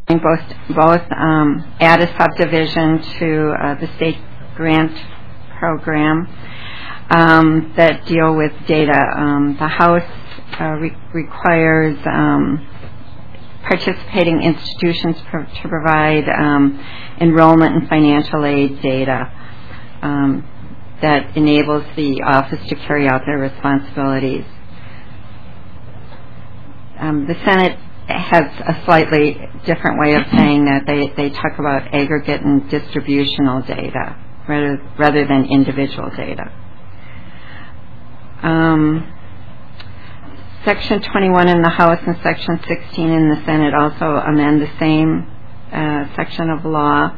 both add a subdivision to the state grant program that deal with data. The House requires participating institutions to provide enrollment and financial aid data that enables the office to carry out their responsibilities. The Senate has a slightly different way of saying that. They talk about aggregate and distributional data rather than individual data. Section 21 in the House and Section 16 in the Senate also amend the same section of law.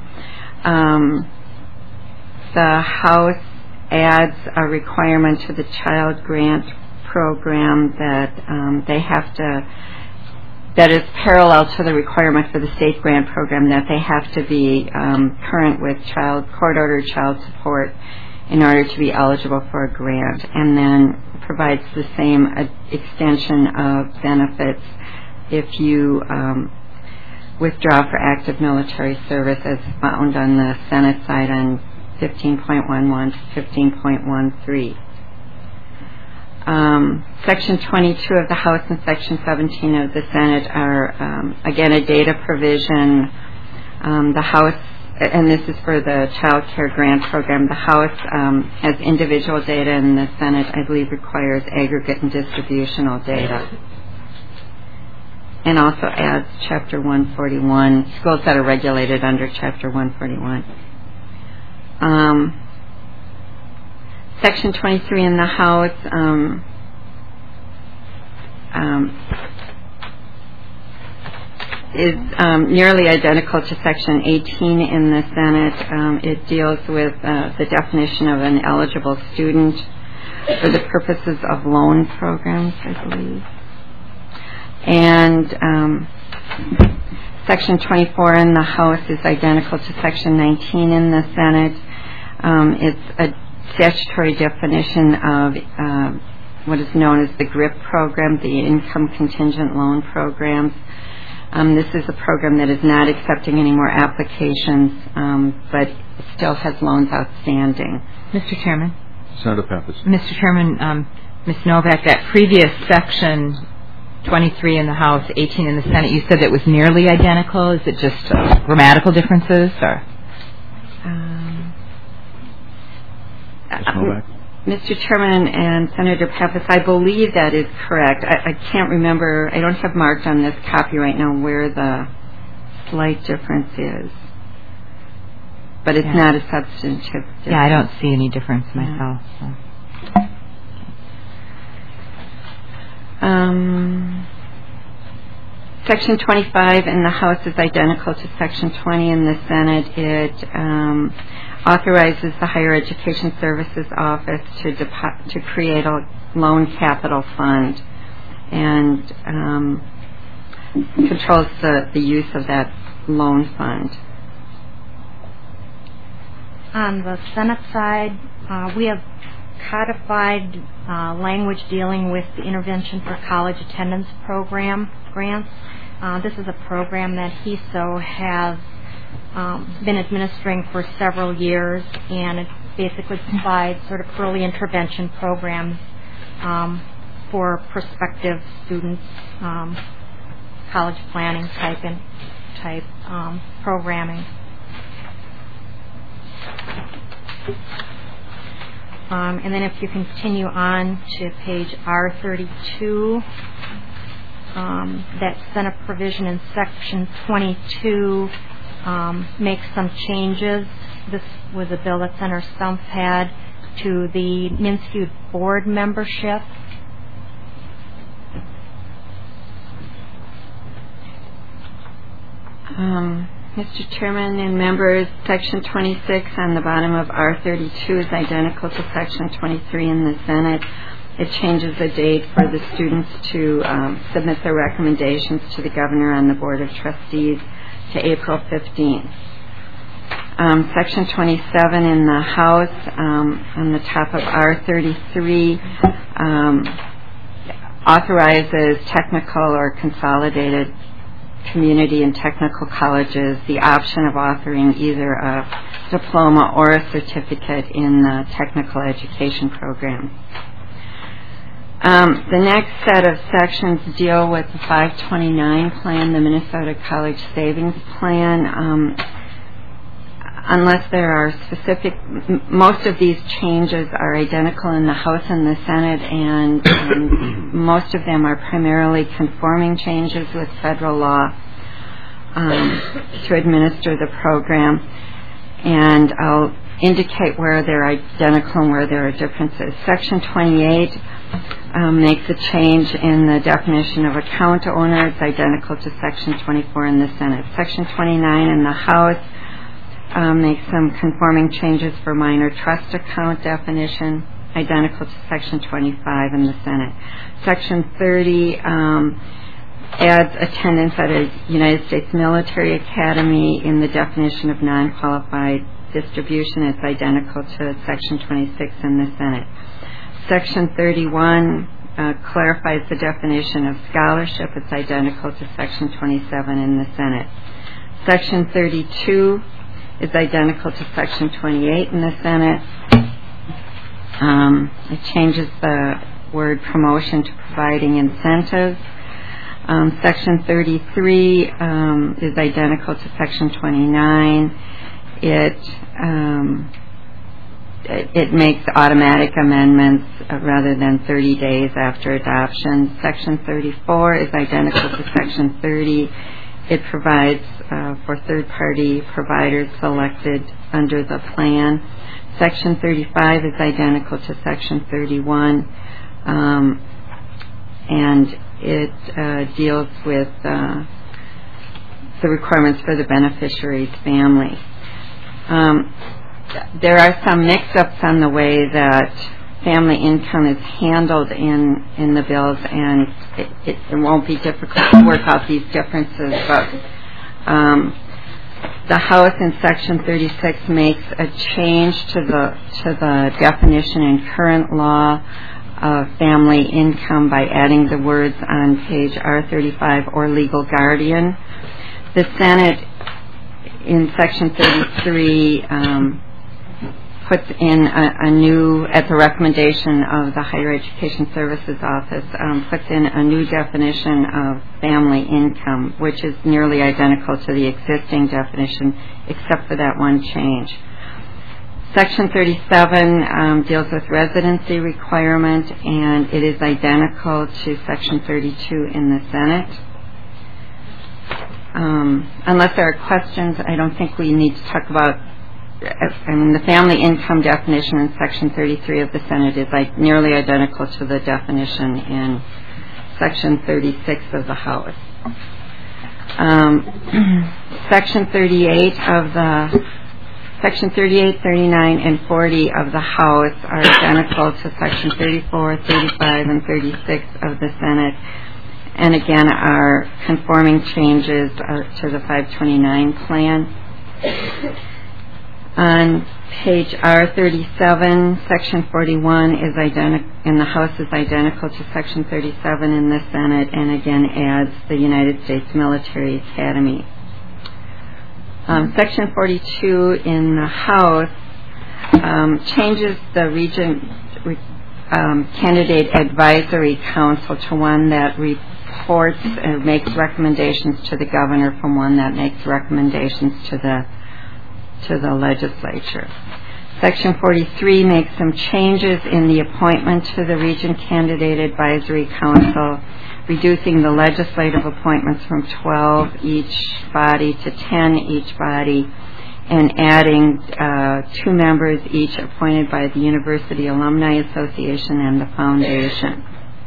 The House adds a requirement to the child grant program that they have to, that is parallel to the requirement for the state grant program, that they have to be current with court-ordered child support in order to be eligible for a grant, and then provides the same extension of benefits if you withdraw for active military service as found on the Senate side on 15.11 to 15.13. Section 22 of the House and Section 17 of the Senate are, again, a data provision. The House, and this is for the child care grant program, the House has individual data, and the Senate, I believe, requires aggregate and distributional data. And also adds Chapter 141, schools that are regulated under Chapter 141. Section 23 in the House is nearly identical to Section 18 in the Senate. It deals with the definition of an eligible student for the purposes of loan programs, I believe. And Section 24 in the House is identical to Section 19 in the Senate. It's a statutory definition of what is known as the GRIP program, the Income Contingent Loan Programs. This is a program that is not accepting any more applications, but still has loans outstanding. Mr. Chairman. Senator Pappas. Mr. Chairman, Ms. Novak, that previous Section 23 in the House, 18 in the Senate, you said it was nearly identical. Is it just grammatical differences, or? Mr. Chairman and Senator Pappas, I believe that is correct. I can't remember. I don't have marked on this copy right now where the slight difference is. But it's not a substantive difference. Yeah, I don't see any difference myself. So. Section 25 in the House is identical to Section 20 in the Senate. It authorizes the Higher Education Services Office to create a loan capital fund and controls the use of that loan fund. On the Senate side, we have codified language dealing with the Intervention for College Attendance Program grants. This is a program that HESO has been administering for several years, and it basically provides sort of early intervention programs for prospective students, college planning type programming. And then if you continue on to page R32, that Senate provision in Section 22 makes some changes. This was a bill that Senator Stumpf had to the MnSCU board membership. Mr. Chairman and members, Section 26 on the bottom of R32 is identical to Section 23 in the Senate. It changes the date for the students to submit their recommendations to the governor on the Board of Trustees to April 15th. Section 27 in the House on the top of R33 authorizes technical or consolidated community and technical colleges the option of offering either a diploma or a certificate in the technical education program. The next set of sections deal with the 529 plan, the Minnesota College Savings Plan. Unless there are specific, most of these changes are identical in the House and the Senate, and most of them are primarily conforming changes with federal law to administer the program. And I'll indicate where they're identical and where there are differences. Section 28 makes a change in the definition of account owner. It's identical to Section 24 in the Senate. Section 29 in the House makes some conforming changes for minor trust account definition, identical to Section 25 in the Senate. Section 30 adds attendance at a United States military academy in the definition of non-qualified distribution. It's identical to Section 26 in the Senate. Section 31 clarifies the definition of scholarship. It's identical to Section 27 in the Senate. Section 32 is identical to Section 28 in the Senate. It changes the word promotion to providing incentives. Section 33 is identical to Section 29. It makes automatic amendments rather than 30 days after adoption. Section 34 is identical to Section 30. It provides for third-party providers selected under the plan. Section 35 is identical to Section 31, and it deals with the requirements for the beneficiary's family. There are some mix-ups on the way that family income is handled in the bills, and it won't be difficult to work out these differences, but the House in Section 36 makes a change to the definition in current law of family income by adding the words on page R35 or legal guardian. The Senate in Section 33 puts in a new, at the recommendation of the Higher Education Services Office, puts in a new definition of family income, which is nearly identical to the existing definition, except for that one change. Section 37 deals with residency requirement, and it is identical to Section 32 in the Senate. Unless there are questions, I don't think we need to talk about the family income definition in Section 33 of the Senate is nearly identical to the definition in Section 36 of the House. Section 38, 39, and 40 of the House are identical to Section 34, 35, and 36 of the Senate, and again are conforming changes to the 529 plan. On page R37, Section 41 is in the House is identical to Section 37 in the Senate, and again adds the United States Military Academy. Section 42 in the House changes the Region Candidate Advisory Council to one that reports or makes recommendations to the governor from one that makes recommendations to the legislature. Section 43 makes some changes in the appointment to the Region Candidate Advisory Council, reducing the legislative appointments from 12 each body to 10 each body, and adding 2 members each appointed by the University Alumni Association and the Foundation.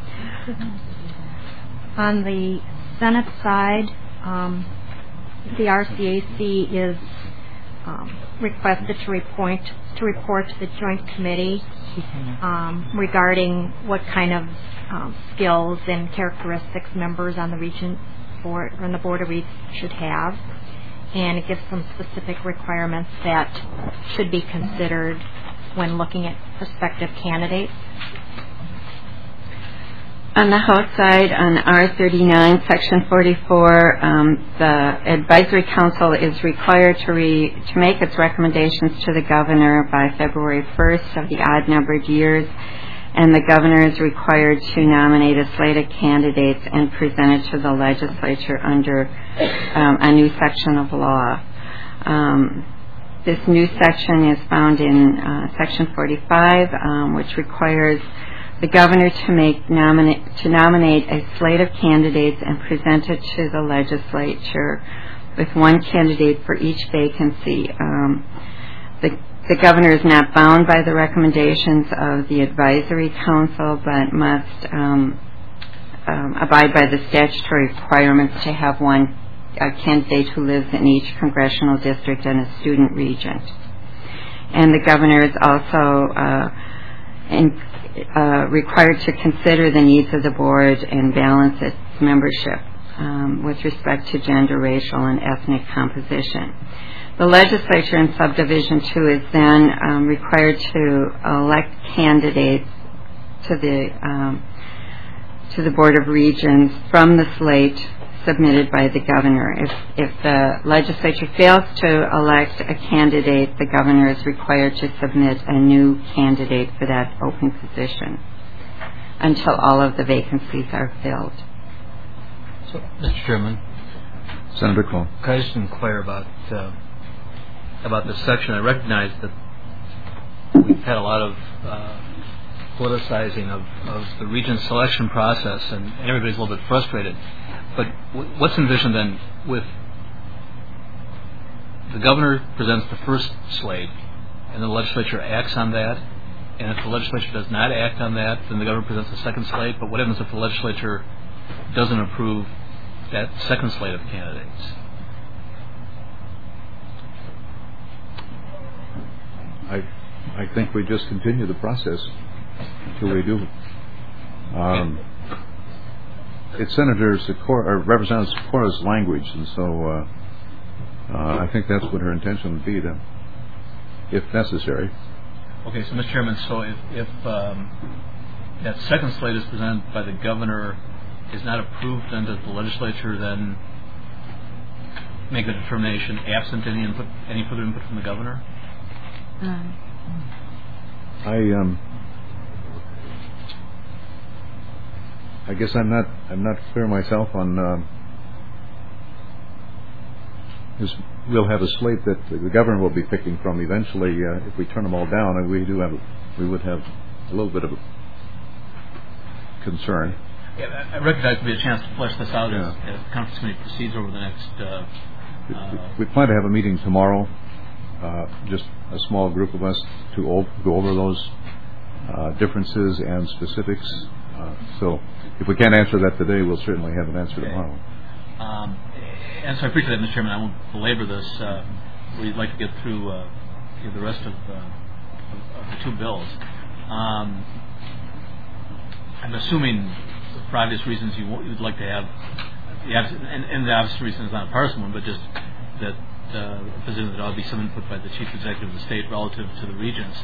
On the Senate side, the RCAC is requested to report to the Joint Committee regarding what kind of skills and characteristics members on the Region Board and the Board of Regents should have, and it gives some specific requirements that should be considered when looking at prospective candidates. On the House side, on R39, Section 44, the Advisory Council is required to make its recommendations to the Governor by February 1st of the odd-numbered years, and the Governor is required to nominate a slate of candidates and present it to the legislature under a new section of law. This new section is found in Section 45, which requires the Governor to nominate a slate of candidates and present it to the legislature with one candidate for each vacancy. The Governor is not bound by the recommendations of the Advisory Council, but must abide by the statutory requirements to have a candidate who lives in each congressional district and a student regent. And the Governor is also required to consider the needs of the board and balance its membership with respect to gender, racial, and ethnic composition. The legislature in Subdivision 2 is then required to elect candidates to the Board of Regents from the slate submitted by the Governor. If the legislature fails to elect a candidate, the Governor is required to submit a new candidate for that open position until all of the vacancies are filled. So, Mr. Chairman, Senator Cole. Can I just inquire about this section? I recognize that we've had a lot of politicizing of the regent selection process, and everybody's a little bit frustrated. But what's envisioned then with the Governor presents the first slate, and the legislature acts on that, and if the legislature does not act on that, then the Governor presents the second slate. But what happens if the legislature doesn't approve that second slate of candidates? I think we just continue the process until we do. It's Senator Sikora, or Representative Sikora's language, and so I think that's what her intention would be, then, if necessary. Okay, so Mr. Chairman, so if that second slate is presented by the Governor is not approved, then does the legislature then make a determination absent any further input from the Governor? I guess I'm not clear myself on. We'll have a slate that the Governor will be picking from eventually. If we turn them all down, and we would have a little bit of a concern. Yeah, I recognize there'll be a chance to flesh this out as the conference committee proceeds over the next. We plan to have a meeting tomorrow. Just a small group of us to go over those differences and specifics. So if we can't answer that today, we'll certainly have an answer tomorrow. And so I appreciate that, Mr. Chairman. I won't belabor this. We'd like to get through the rest of the two bills. I'm assuming, for obvious reasons, you'd like to have, and the obvious reason is not a partisan one, but just that position that ought to be some input by the Chief Executive of the state relative to the regents.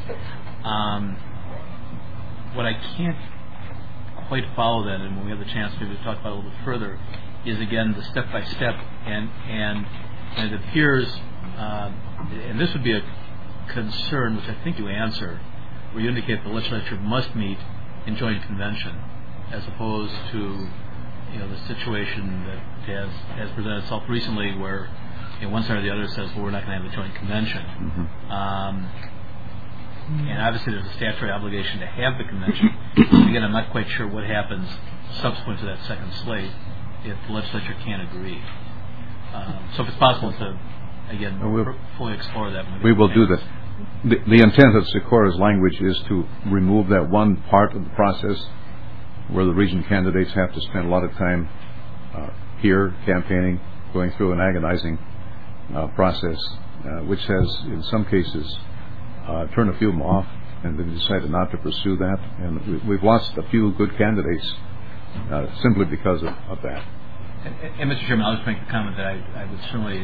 What I can't quite follow then, and when we have the chance maybe to talk about it a little bit further, is again the step-by-step, and it appears, and this would be a concern which I think you answer, where you indicate the legislature must meet in joint convention, as opposed to the situation that has presented itself recently, where one side or the other says, well, we're not going to have a joint convention. Mm-hmm. And obviously there's a statutory obligation to have the convention. Again, I'm not quite sure what happens subsequent to that second slate if the legislature can't agree. So if it's possible to, again, fully explore that. We will do that. The intent of Sikora's language is to remove that one part of the process where the region candidates have to spend a lot of time here campaigning, going through an agonizing process, which has, in some cases, turned a few of them off, and then decided not to pursue that. And we've lost a few good candidates simply because of that. And Mr. Chairman, I'll just make the comment that I would certainly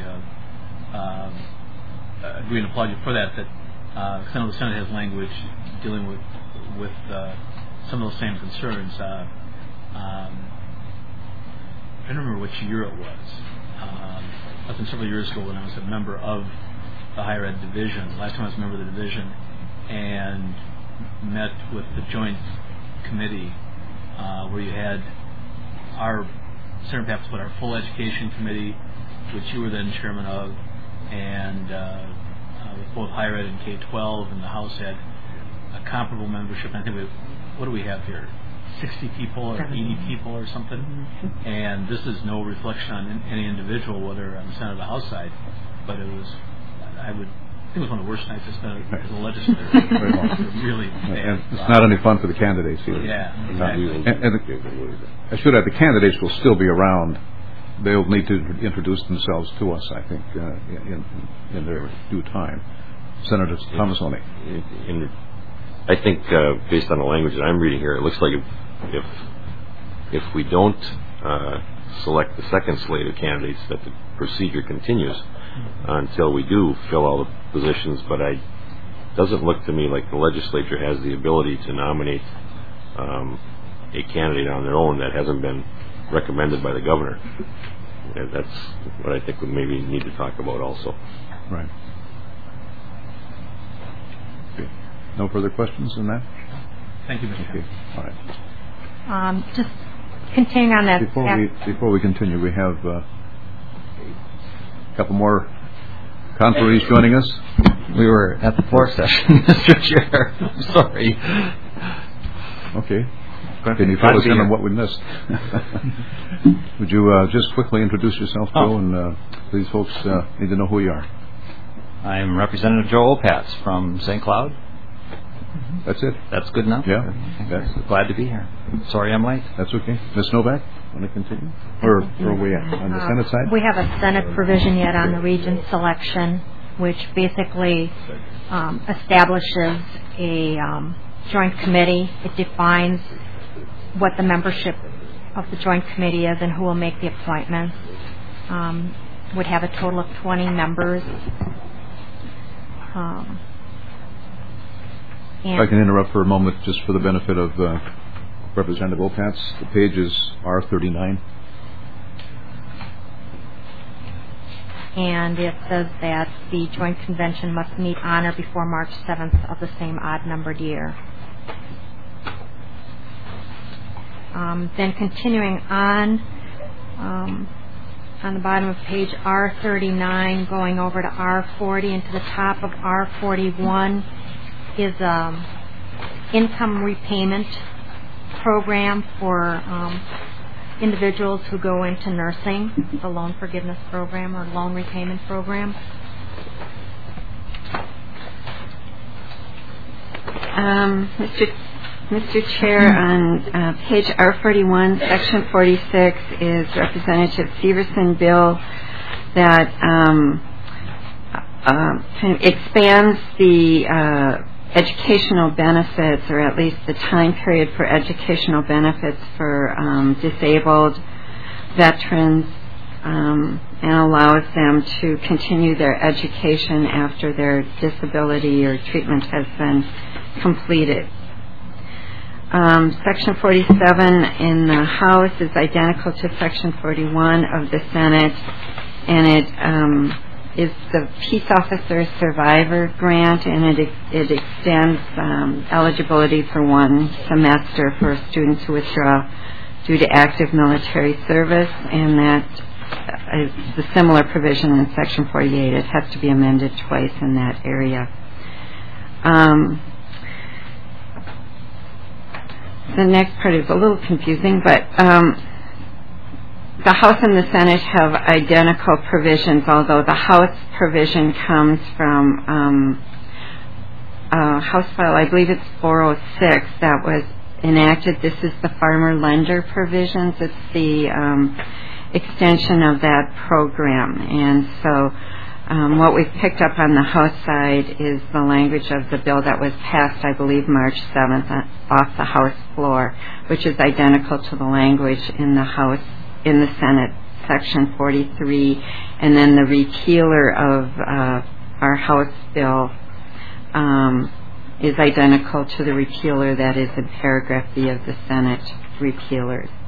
agree and applaud you for that. That I know the Senate has language dealing with some of those same concerns. I don't remember which year it was. Up several years ago when I was a member of the higher ed division. Last time I was a member of the division and met with the joint committee where you had our Senator Pappas put our full education committee, which you were then chairman of, and with both higher ed and K-12, and the House had a comparable membership. And I think what do we have here? 60 people or 80 people or something. And this is no reflection on any individual, whether on the Senate or the House side, but it was, I think it was one of the worst nights I spent as a legislator. Really bad. And it's not any fun for the candidates either. Yeah, exactly. And I should add, the candidates will still be around. They'll need to introduce themselves to us, I think, in their due time. Senator Tomassoni. I think, based on the language that I'm reading here, it looks like if we don't select the second slate of candidates, that the procedure continues until we do fill all the positions. But it doesn't look to me like the legislature has the ability to nominate a candidate on their own that hasn't been recommended by the governor. And that's what I think we maybe need to talk about also. Right. Okay. No further questions on that? Thank you, Mr. Okay. All right. Just continuing on that. Before we continue, we have a couple more conferees joining us. We were at the floor session, Mr. Chair. I'm sorry. Okay. Can you fill us in on what we missed? Would you just quickly introduce yourself, Joe, and these folks need to know who you are. I'm Representative Joe Opatz from St. Cloud. That's it? That's good enough? Yeah. Glad to be here. Sorry I'm late. That's okay. Ms. Novak, want to continue? Or are we on the Senate side? We have a Senate provision yet on the region selection, which basically establishes a joint committee. It defines what the membership of the joint committee is and who will make the appointments. Would have a total of 20 members. If I can interrupt for a moment, just for the benefit of Representative Opatz, the page is R39. And it says that the joint convention must meet on or before March 7th of the same odd-numbered year. Then continuing on the bottom of page R39, going over to R40 and to the top of R41 is income repayment program for individuals who go into nursing, the loan forgiveness program or loan repayment program. Mr. Chair, on page R41, section 46 is Representative Severson bill that kind of expands the educational benefits, or at least the time period for educational benefits for disabled veterans, and allows them to continue their education after their disability or treatment has been completed. Section 47 in the House is identical to Section 41 of the Senate, and it is the Peace Officer Survivor Grant, and it extends eligibility for 1 semester for students who withdraw due to active military service, and that is the similar provision in Section 48. It has to be amended twice in that area. The next part is a little confusing, but the House and the Senate have identical provisions, although the House provision comes from House File, I believe it's 406, that was enacted. This is the farmer lender provisions. It's the extension of that program. And so what we've picked up on the House side is the language of the bill that was passed, I believe, March 7th off the House floor, which is identical to the language in the Senate, Section 43, and then the repealer of our House bill is identical to the repealer that is in paragraph B of the Senate repealers.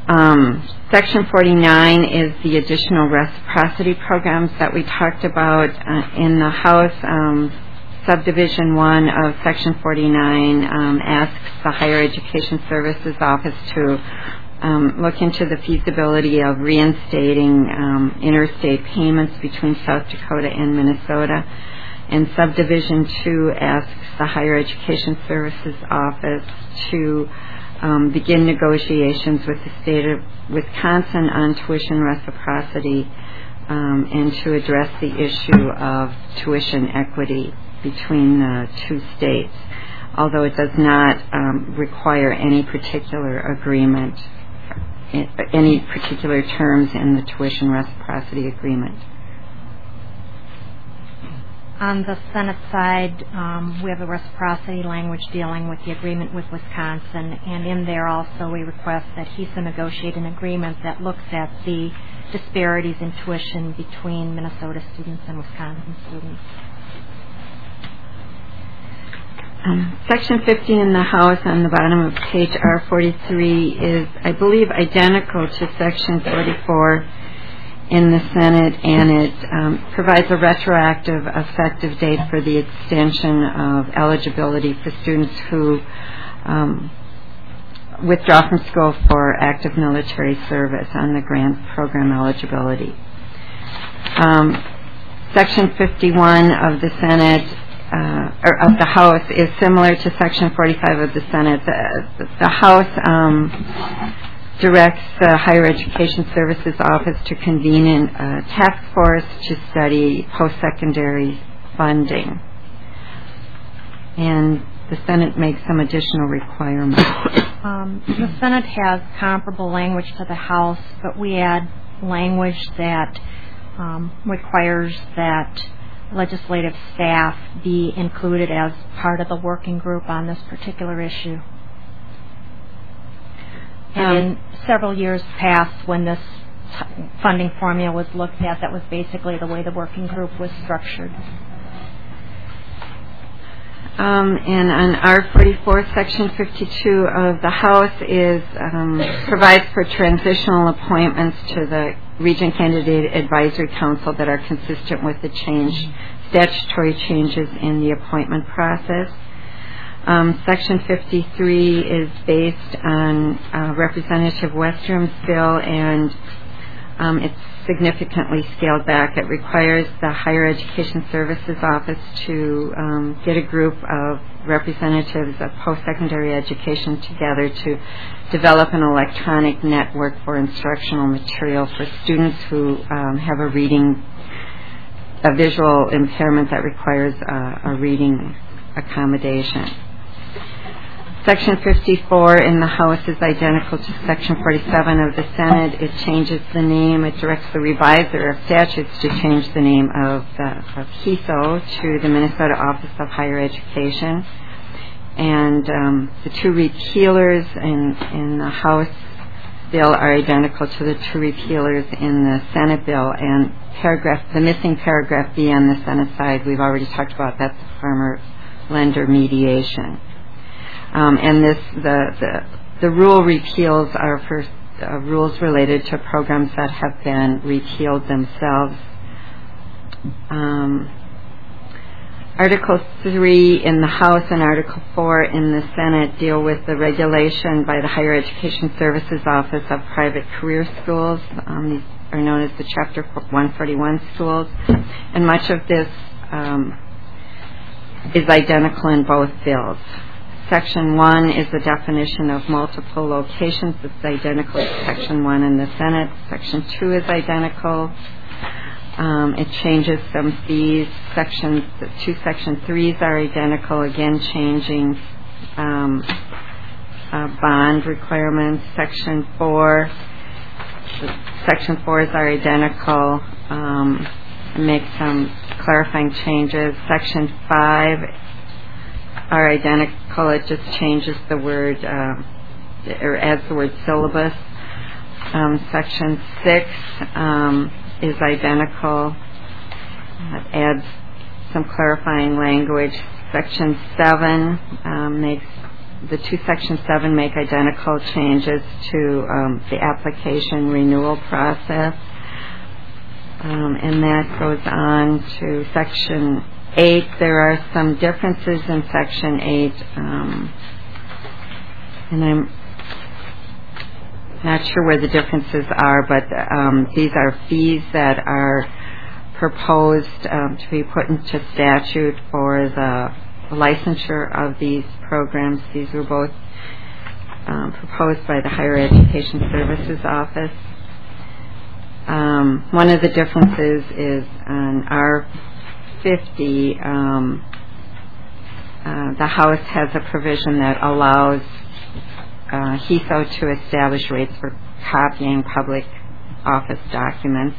Section 49 is the additional reciprocity programs that we talked about in the House. Subdivision 1 of Section 49 asks the Higher Education Services Office to look into the feasibility of reinstating interstate payments between South Dakota and Minnesota. And Subdivision 2 asks the Higher Education Services Office to begin negotiations with the state of Wisconsin on tuition reciprocity and to address the issue of tuition equity between the two states, although it does not require any particular agreement, any particular terms in the tuition reciprocity agreement. On the Senate side, we have a reciprocity language dealing with the agreement with Wisconsin, and in there also we request that HESA negotiate an agreement that looks at the disparities in tuition between Minnesota students and Wisconsin students. Section 50 in the House on the bottom of page R43 is, I believe, identical to Section 44 in the Senate, and it provides a retroactive effective date for the extension of eligibility for students who withdraw from school for active military service on the grant program eligibility. Section 51 of the Senate or of the House is similar to Section 45 of the Senate. The House directs the Higher Education Services Office to convene a task force to study post-secondary funding. And the Senate makes some additional requirements. The Senate has comparable language to the House, but we add language that requires that legislative staff be included as part of the working group on this particular issue. And in several years past, when this funding formula was looked at, that was basically the way the working group was structured. And on R44, Section 52 of the House provides for transitional appointments to the Region Candidate Advisory Council that are consistent with the statutory changes in the appointment process. Section 53 is based on Representative Westrum's bill, and it's significantly scaled back. It requires the Higher Education Services Office to get a group of representatives of post-secondary education together to develop an electronic network for instructional material for students who have a visual impairment that requires a reading accommodation. Section 54 in the House is identical to Section 47 of the Senate. It changes the name. It directs the reviser of statutes to change the name of HESO to the Minnesota Office of Higher Education. And the two repealers in the House bill are identical to the two repealers in the Senate bill. And the missing paragraph B on the Senate side, we've already talked about. That's the farmer-lender mediation. And the rule repeals are for rules related to programs that have been repealed themselves. Article 3 in the House and Article 4 in the Senate deal with the regulation by the Higher Education Services Office of private career schools. These are known as the Chapter 141 schools. And much of this is identical in both bills. Section 1 is the definition of multiple locations. It's identical to Section 1 in the Senate. Section 2 is identical. It changes some fees. The two Section 3s are identical, again changing bond requirements. Section 4 Section 4s are identical. Make some clarifying changes. Section 5 are identical. It just changes the word, or adds the word syllabus. Section 6 is identical. It adds some clarifying language. Section 7 the two Section 7 make identical changes to the application renewal process. And that goes on to Section 8. There are some differences in Section 8, and I'm not sure where the differences are, but these are fees that are proposed to be put into statute for the licensure of these programs. These were both proposed by the Higher Education Services Office. One of the differences is on R50, the House has a provision that allows HESO to establish rates for copying public office documents.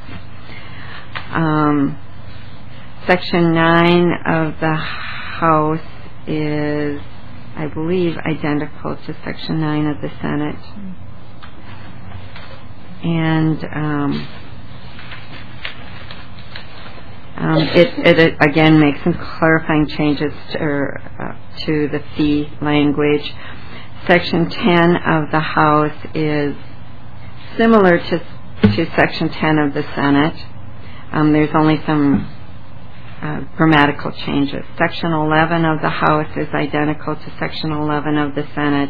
Section 9 of the House is, I believe, identical to Section 9 of the Senate. And it again makes some clarifying changes to the fee language. Section 10 of the House is similar to Section 10 of the Senate. There's only some grammatical changes. Section 11 of the House is identical to Section 11 of the Senate.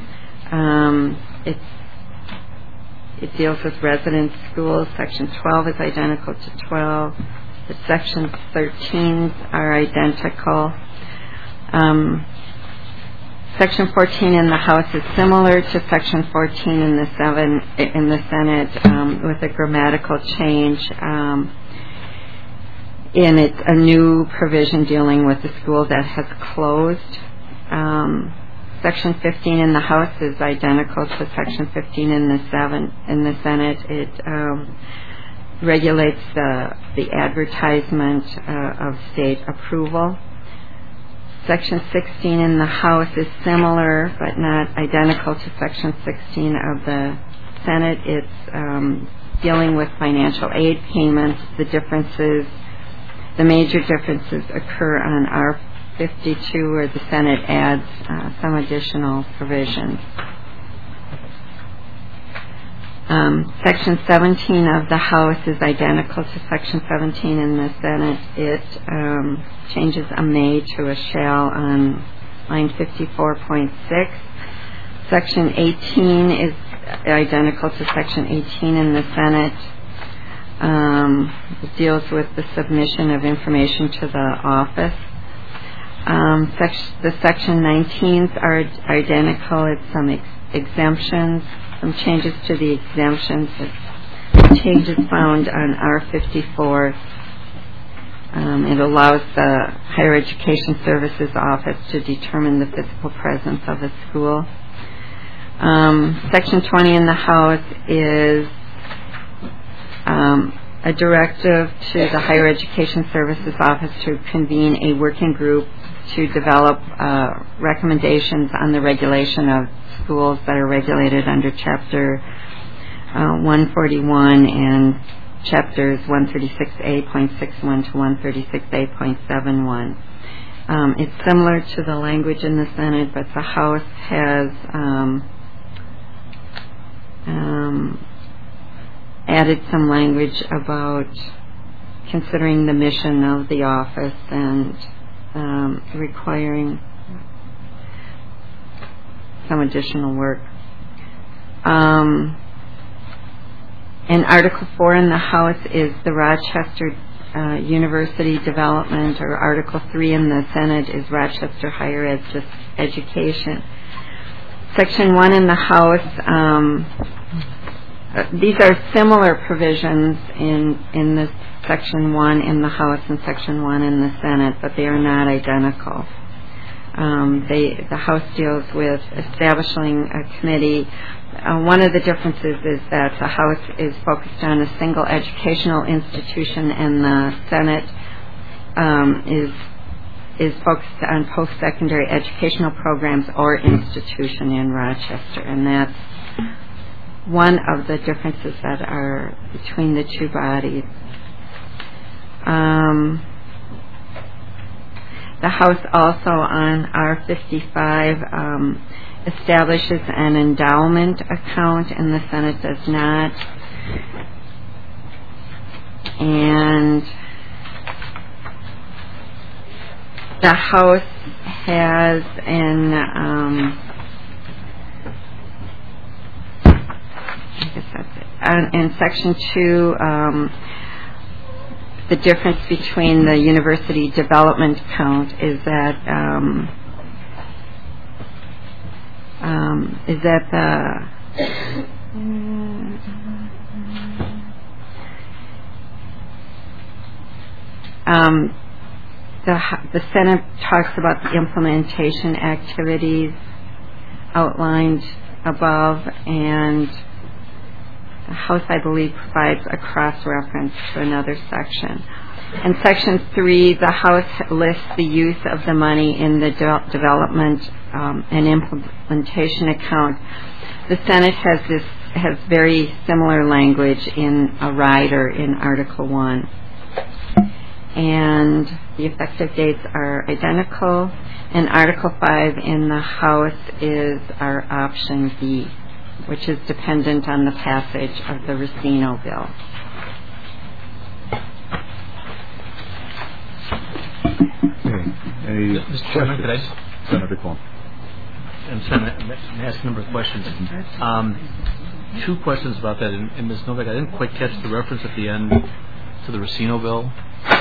It deals with resident schools. Section 12 is identical to 12. The Section 13 are identical. Section 14 in the House is similar to Section 14 in the Senate, with a grammatical change. And it's a new provision dealing with the school that has closed. Section 15 in the House is identical to Section 15 in the Senate. It regulates the advertisement of state approval. Section 16 in the House is similar but not identical to Section 16 of the Senate. It's dealing with financial aid payments. The major differences occur on R52, where the Senate adds some additional provisions. Section 17 of the House is identical to Section 17 in the Senate. It changes a may to a shall on line 54.6. Section 18 is identical to Section 18 in the Senate. It deals with the submission of information to the office. The Section 19s are identical. It's some exemptions, some changes to the exemptions. Changes found on R54. It allows the Higher Education Services Office to determine the physical presence of a school. Section 20 in the House is a directive to the Higher Education Services Office to convene a working group to develop recommendations on the regulation of schools that are regulated under Chapter 141 and Chapters 136A.61 to 136A.71. It's similar to the language in the Senate, but the House has added some language about considering the mission of the office and requiring some additional work. And Article 4 in the House is the Rochester University Development, or Article 3 in the Senate is Rochester Higher Education. Section 1 in the House, these are similar provisions in the Section 1 in the House and Section 1 in the Senate, but they are not identical. The House deals with establishing a committee. One of the differences is that the House is focused on a single educational institution, and the Senate is focused on post-secondary educational programs or institution in Rochester, and that's one of the differences that are between the two bodies. The House also on R55 establishes an endowment account, and the Senate does not. And the House has in Section 2, the difference between the university development account is that the Senate talks about the implementation activities outlined above, and the House, I believe, provides a cross-reference to another section. In Section 3, the House lists the use of the money in the development and implementation account. The Senate has very similar language in a rider in Article 1. And the effective dates are identical. And Article 5 in the House is our option B, which is dependent on the passage of the Racino bill. Mr. Chairman, could I? Senator Cohen. I'm going to ask a number of questions. Two questions about that. And Ms. Novak, I didn't quite catch the reference at the end to the Racino bill.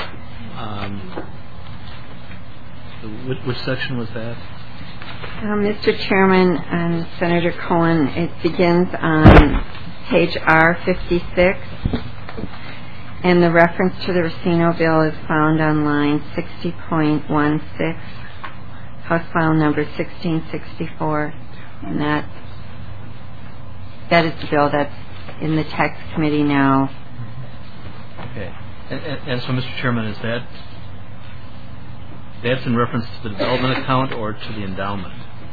Which section was that? Mr. Chairman and Senator Cohen, it begins on page R56, and the reference to the Racino bill is found on line 60.16, House File number 1664, and that is the bill that's in the Tax Committee now. Okay. And so, Mr. Chairman, is that's in reference to the development account or to the endowment?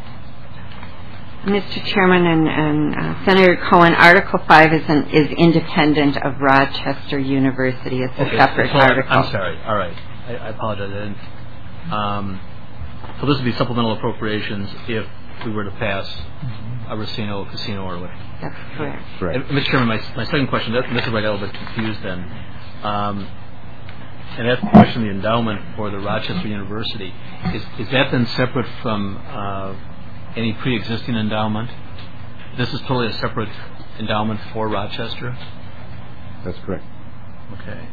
Mr. Chairman and Senator Cohen, Article 5 is independent of Rochester University. It's a separate article. I'm sorry. All right. I apologize. I didn't. So this would be supplemental appropriations if we were to pass a Racino casino or whatever. That's correct. Correct. Mr. Chairman, my second question, this is where I got a little bit confused then. And that's the question of the endowment for the Rochester University. Is that then separate from any pre-existing endowment? This is totally a separate endowment for Rochester? That's correct. Okay.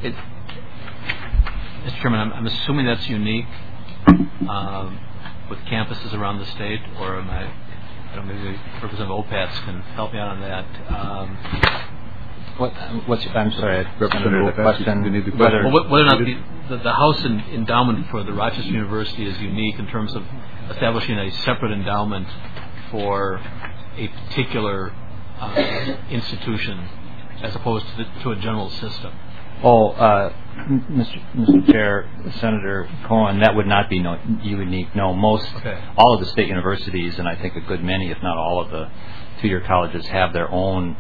Mr. Chairman, I'm assuming that's unique with campuses around the state, or maybe Representative Opatz can help me out on that. I'm sorry, Representative, the question. Whether or not the House endowment for the Rochester University is unique in terms of establishing a separate endowment for a particular institution as opposed to a general system. Mr. Chair, Senator Cohen, that would not be unique. No, all of the state universities, and I think a good many, if not all of the two-year colleges, have their own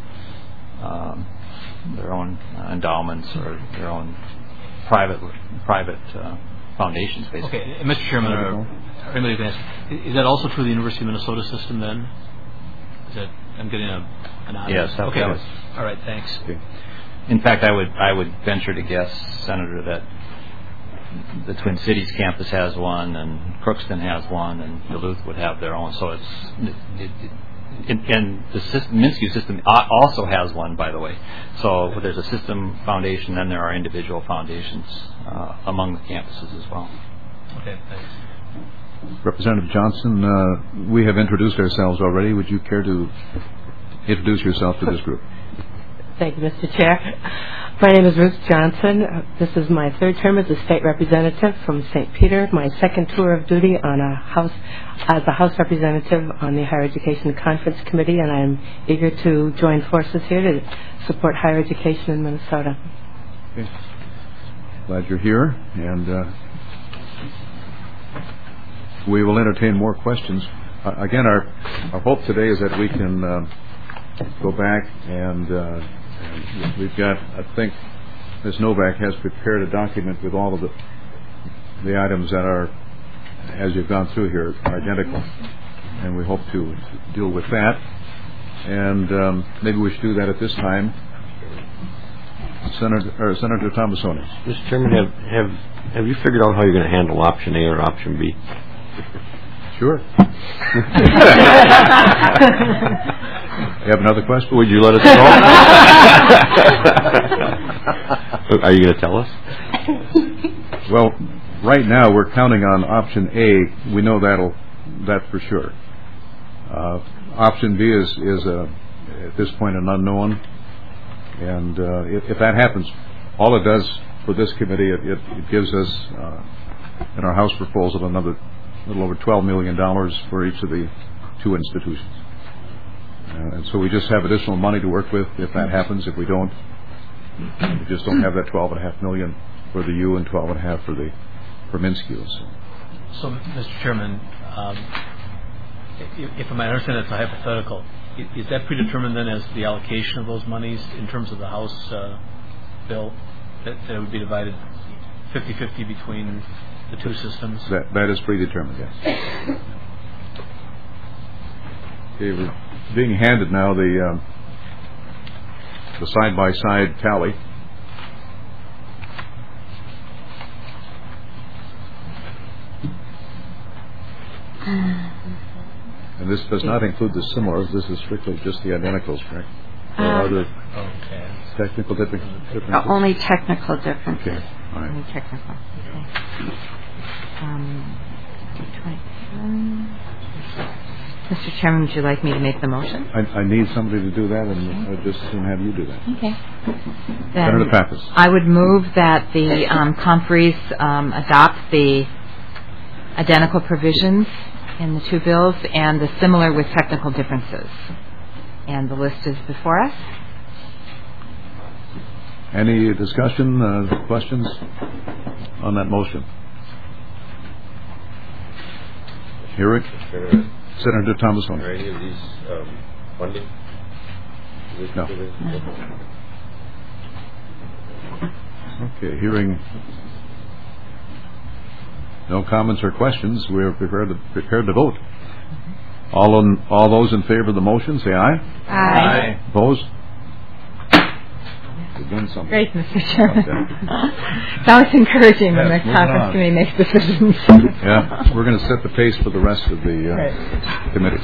endowments or their own private foundations, basically. Okay, Mr. Chairman, is that also true of the University of Minnesota system then? I'm getting an honor. Yes. Okay. All right. Thanks. Okay. In fact, I would venture to guess, Senator, that the Twin Cities campus has one, and Crookston has one, and Duluth would have their own. So and the Minsky system also has one, by the way. So there's a system foundation, then there are individual foundations among the campuses as well. Okay, thanks. Representative Johnson, we have introduced ourselves already. Would you care to introduce yourself to this group? Thank you, Mr. Chair. My name is Ruth Johnson. This is my third term as a state representative from St. Peter, my second tour of duty as a House representative on the Higher Education Conference Committee, and I'm eager to join forces here to support higher education in Minnesota. Okay. Glad you're here, and we will entertain more questions. Again, our hope today is that we can go back and we've got, I think Ms. Novak has prepared a document with all of the the items that are, as you've gone through here, are identical, and we hope to deal with that. And maybe we should do that at this time. Senator Thomasoni. Mr. Chairman, have you figured out how you're going to handle option A or option B? Sure. You have another question? Would you let us know? Are you going to tell us? Well, right now we're counting on option A. We know that for sure. Option B is at this point an unknown, and if that happens, all it does for this committee, it gives us in our House proposal another little over $12 million for each of the two institutions. And so we just have additional money to work with if that happens. If we don't, we just don't have that $12.5 million for the U and $12.5 for MnSCU. So, Mr. Chairman, if I might understand, it's a hypothetical. Is that predetermined then as the allocation of those monies in terms of the House bill, that it would be divided 50-50 between the two systems? That is predetermined, yes. Okay, we're being handed now the side-by-side tally. And this does not include the similars. This is strictly just the identicals, correct? Or are there technical differences? Only technical differences. Okay. All right. Only technical. Okay. 27. Mr. Chairman, would you like me to make the motion? I need somebody to do that, and I'd just soon have you do that. Okay. Senator Pappas. I would move that the conferees adopt the identical provisions in the two bills and the similar with technical differences. And the list is before us. Any discussion, questions on that motion? Hearing. Senator Thomasoni. Are any of these funded? No. Okay, hearing no comments or questions, we're prepared to vote. All those in favor of the motion, say aye. Aye. Opposed? We've done something. Great, Mr. Chairman. It's always encouraging when the conference committee makes decisions. Yeah, we're going to set the pace for the rest of the committees.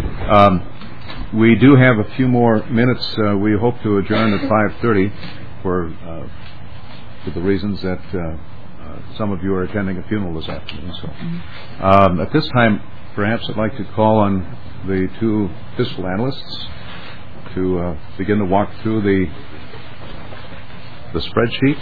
We do have a few more minutes. We hope to adjourn at 5:30 for the reasons that some of you are attending a funeral this afternoon. So, at this time, perhaps I'd like to call on the two fiscal analysts to begin to walk through the spreadsheet.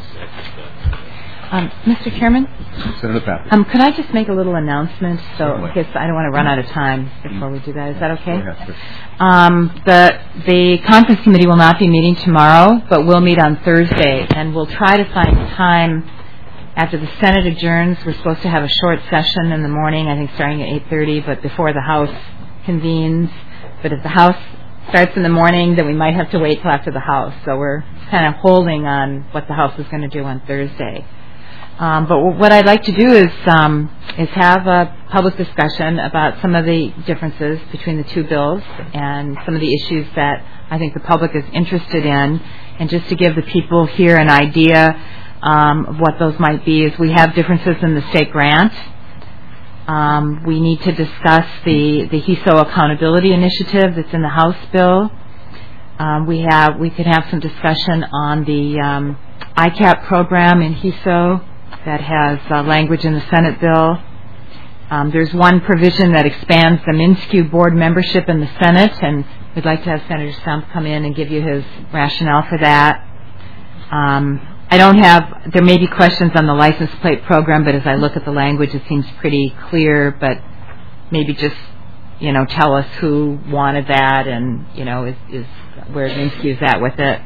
Mr. Chairman? Senator Pappas. Could I just make a little announcement? So, because I don't want to run out of time before we do that. Is that okay? Go ahead, sure. The conference committee will not be meeting tomorrow, but we'll meet on Thursday, and we'll try to find time after the Senate adjourns. We're supposed to have a short session in the morning, I think starting at 8:30, but before the House convenes. But if the House starts in the morning, then we might have to wait till after the House. So we're kind of holding on what the House is going to do on Thursday. But what I'd like to do is have a public discussion about some of the differences between the two bills and some of the issues that I think the public is interested in, and just to give the people here an idea of what those might be. Is we have differences in the state grant. We need to discuss the HESO accountability initiative that's in the House bill. We could have some discussion on the ICAP program in HESO that has language in the Senate bill. There's one provision that expands the MnSCU board membership in the Senate, and we'd like to have Senator Stump come in and give you his rationale for that. There may be questions on the license plate program, but as I look at the language, it seems pretty clear, but maybe just, tell us who wanted that and, is where MnSCU's at with it.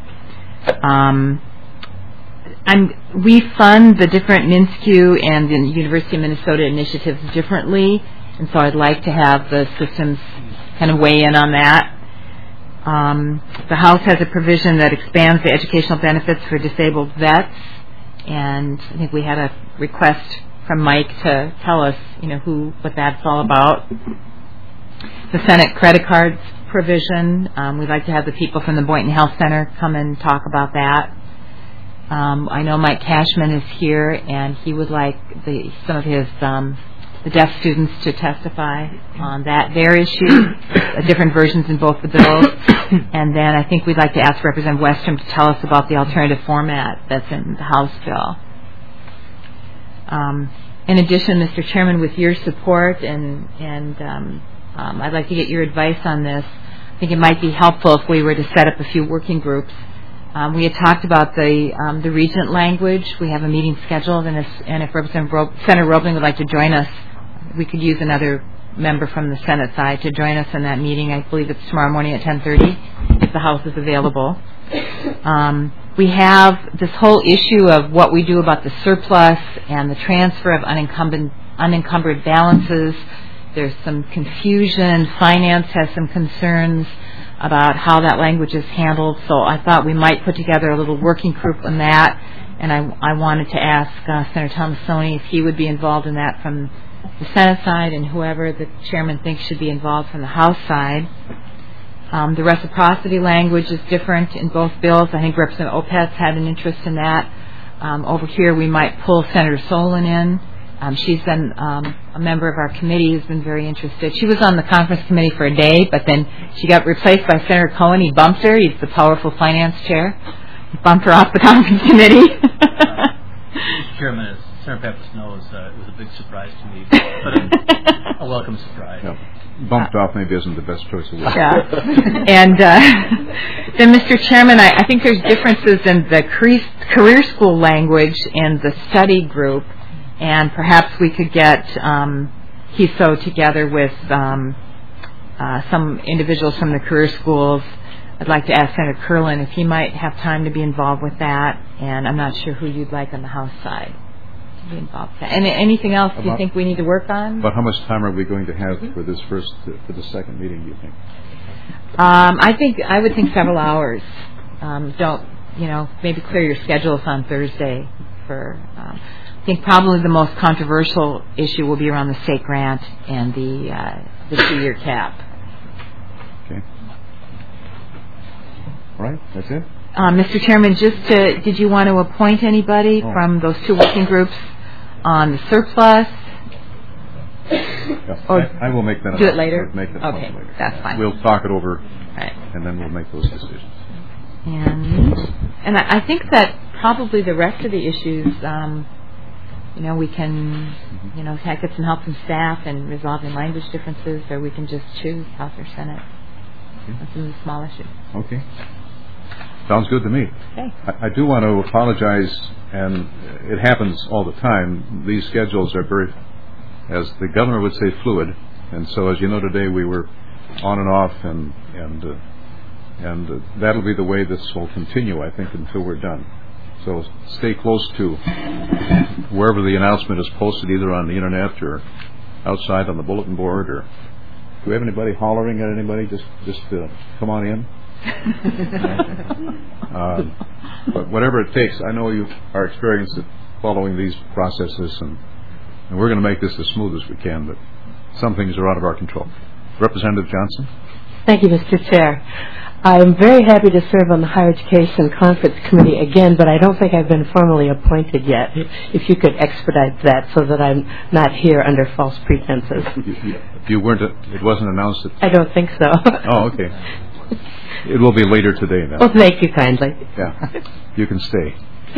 We fund the different MnSCU and the University of Minnesota initiatives differently, and so I'd like to have the systems kind of weigh in on that. The House has a provision that expands the educational benefits for disabled vets, and I think we had a request from Mike to tell us, what that's all about. The Senate credit cards provision, we'd like to have the people from the Boynton Health Center come and talk about that. I know Mike Cashman is here, and he would like some of his the deaf students to testify on their issue, different versions in both the bills. And then I think we'd like to ask Representative Westrom to tell us about the alternative format that's in the House bill. In addition, Mr. Chairman, with your support and I'd like to get your advice on this. I think it might be helpful if we were to set up a few working groups. We had talked about the regent language. We have a meeting scheduled, and if Senator Roebling would like to join us, we could use another member from the Senate side to join us in that meeting. I believe it's tomorrow morning at 10:30, if the House is available. We have this whole issue of what we do about the surplus and the transfer of unencumbered balances. There's some confusion. Finance has some concerns about how that language is handled. So I thought we might put together a little working group on that. And I wanted to ask Senator Tomassoni if he would be involved in that from the Senate side, and whoever the chairman thinks should be involved from the House side. The reciprocity language is different in both bills. I think Representative Opez had an interest in that. Over here we might pull Senator Solon in. She's been a member of our committee who's been very interested. She was on the conference committee for a day, but then she got replaced by Senator Cohen. He bumped her. He's the powerful finance chair. He bumped her off the conference committee. Mr. Chairman, as Senator Pappas knows, it was a big surprise to me, but a welcome surprise. Yeah. Bumped off maybe isn't the best choice of words. Yeah. And then, Mr. Chairman, I think there's differences in the career school language in the study group. And perhaps we could get HESO together with some individuals from the career schools. I'd like to ask Senator Kerlin if he might have time to be involved with that. And I'm not sure who you'd like on the House side to be involved with that. And anything else you think we need to work on? But how much time are we going to have for this for the second meeting, do you think? I would think several hours. Maybe clear your schedules on Thursday for... I think probably the most controversial issue will be around the state grant and the 2-year cap. Okay. All right, that's it? Mr. Chairman, did you want to appoint anybody from those two working groups on the surplus? Yeah, Or I will make that. Do it later? Make that okay, later. That's fine. We'll talk it over, right. And then we'll make those decisions. And I think that probably the rest of the issues... we can, get some help from staff in resolving language differences, or we can just choose House or Senate on some of the small issues. Okay. Sounds good to me. Okay. I do want to apologize, and it happens all the time. These schedules are very, as the governor would say, fluid. And so, as you know, today we were on and off, and that'll be the way this will continue, I think, until we're done. So stay close to wherever the announcement is posted, either on the internet or outside on the bulletin board. Or do we have anybody hollering at anybody? Just come on in. But whatever it takes, I know you are experienced at following these processes, and we're going to make this as smooth as we can. But some things are out of our control. Representative Johnson. Thank you, Mr. Chair. I'm very happy to serve on the Higher Education Conference Committee again, but I don't think I've been formally appointed yet. If you could expedite that so that I'm not here under false pretenses. You weren't. It wasn't announced. I don't think so. Oh, okay. It will be later today then. Oh, thank you kindly. Yeah, you can stay.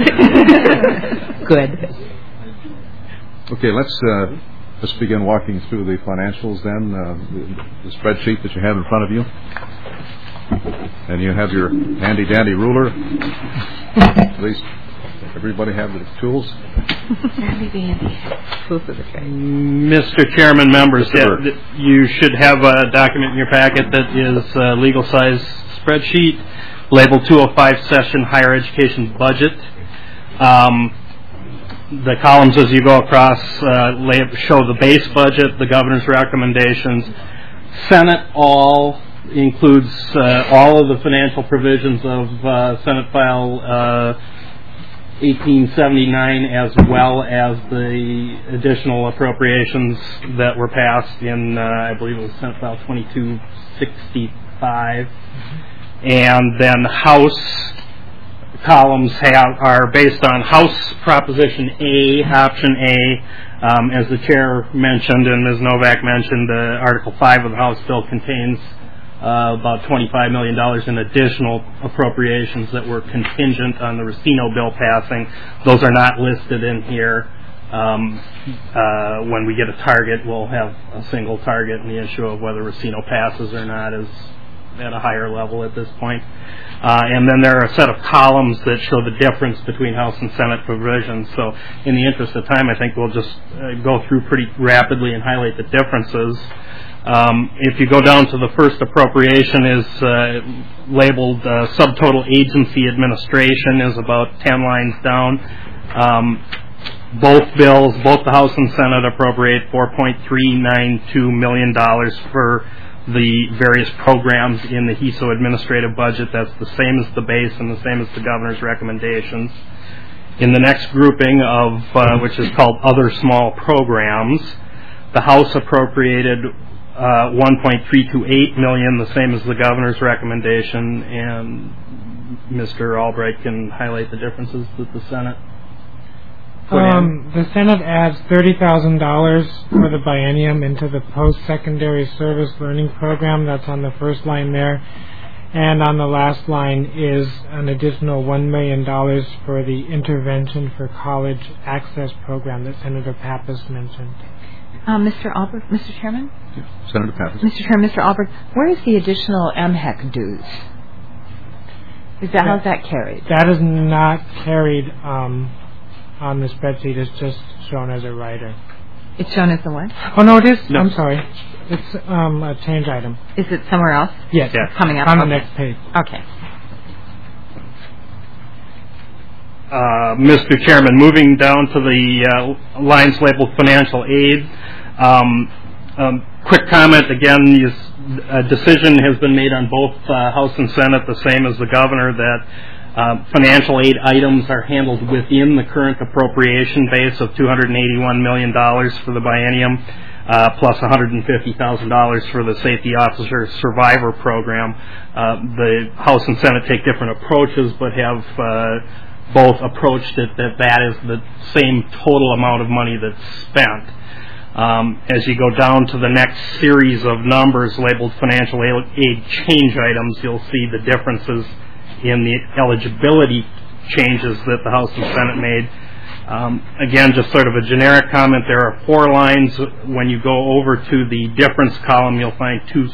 Good. Okay, let's begin walking through the financials then. The spreadsheet that you have in front of you. And you have your handy-dandy ruler. At least everybody have the tools. Handy-dandy. Mr. Chairman, members, you should have a document in your packet that is a legal-size spreadsheet labeled 205 Session Higher Education Budget. The columns as you go across show the base budget, the governor's recommendations. Senate all includes all of the financial provisions of Senate File 1879, as well as the additional appropriations that were passed in, I believe it was Senate File 2265. And then House columns are based on House Proposition A, Option A. As the chair mentioned and Ms. Novak mentioned, Article 5 of the House bill contains about $25 million in additional appropriations that were contingent on the Racino bill passing. Those are not listed in here. When we get a target, we'll have a single target, and the issue of whether Racino passes or not is at a higher level at this point. And then there are a set of columns that show the difference between House and Senate provisions. So in the interest of time, I think we'll just go through pretty rapidly and highlight the differences. If you go down to the first appropriation is labeled subtotal agency administration, is about 10 lines down. Both bills, both the House and Senate, appropriate $4.392 million for the various programs in the HESO administrative budget. That's the same as the base and the same as the governor's recommendations. In the next grouping of which is called other small programs, the House appropriated $1.328 million, the same as the governor's recommendation, and Mr. Albright can highlight the differences that the Senate put in. The Senate adds $30,000 for the biennium into the post-secondary service learning program. That's on the first line there. And on the last line is an additional $1 million for the intervention for college access program that Senator Pappas mentioned. Mr. Albert, Mr. Chairman? Yeah. Senator Pappas. Mr. Chairman, Mr. Albert, where is the additional MHEC dues? How's that carried? That is not carried on the spreadsheet. It's just shown as a rider. It's shown as the what? Oh, no, it is? No. I'm sorry. It's a change item. Is it somewhere else? Yes. Yeah. It's coming up on the next page. Okay. Mr. Chairman, moving down to the lines labeled financial aid. Quick comment again, a decision has been made on both House and Senate, the same as the governor, that financial aid items are handled within the current appropriation base of $281 million for the biennium, plus $150,000 for the Safety Officer Survivor Program. The House and Senate take different approaches, but have both approached it that is the same total amount of money that's spent. As you go down to the next series of numbers labeled financial aid change items, you'll see the differences in the eligibility changes that the House and Senate made. Again, just sort of a generic comment, there are 4 lines. When you go over to the difference column, you'll find 4